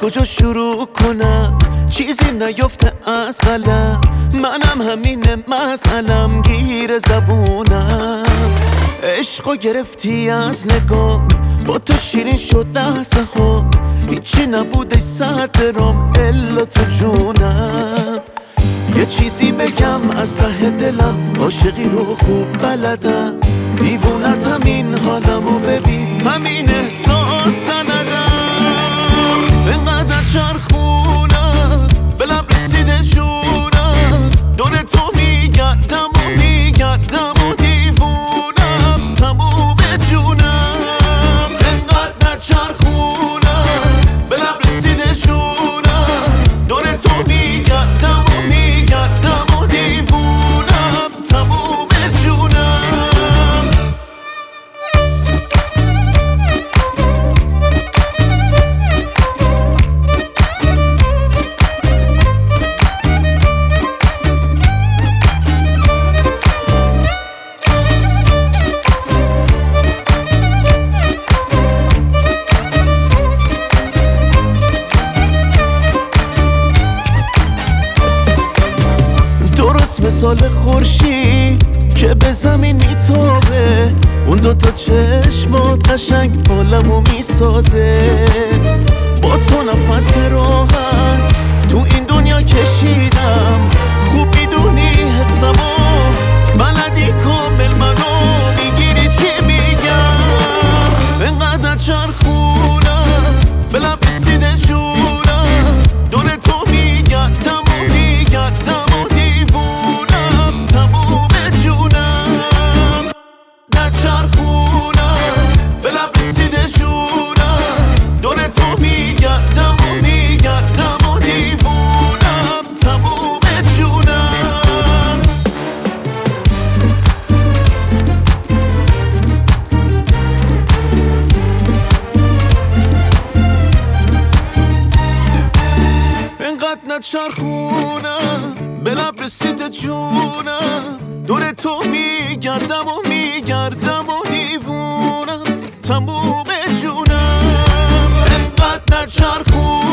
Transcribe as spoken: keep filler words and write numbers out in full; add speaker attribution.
Speaker 1: کجا شروع کنم؟ چیزی نیفته از قلم، منم همینه مسئلم، گیر زبونم. عشقو گرفتی از نگاه، با تو شیرین شد لحظه ها، هیچی نبوده صدرم الا تو جونم. یه چیزی بگم از ته دلم، عاشقی رو خوب بلدم، دیوونت همین حالمو ببین، همین احساس سندم. اینقدر چرخونم به لب رسیده جونم، دور تو میگردم و میگردم و دیوونم، تموم جونم. اینقدر چرخونم به لب رسیده جونم، دور تو میگردم و میگردم و دیوونم، تموم جونم. مثال خورشید که به زمین میتابه، اون دوتا چشمات قشنگ حالمو میسازه. با تو نفس راحت تو این دنیا کشیدم، خوب میدونی حسمو، بلدی کامل منو، میگیری چی میگم. اینقدر چرخونم به لب رسیده جونم، دور تو میگردم و میگردم و دیوونم، تموم جونم. در چرخونم به لب رسیده جونم، دور تو میگردم و میگردم و دیوونم، تموم جونم. اینقدر نچرخونم به لب رسیده جونم، دور تو میگردم و میگردم و دیوونم، تموم جونم. اینقدر نچرخونم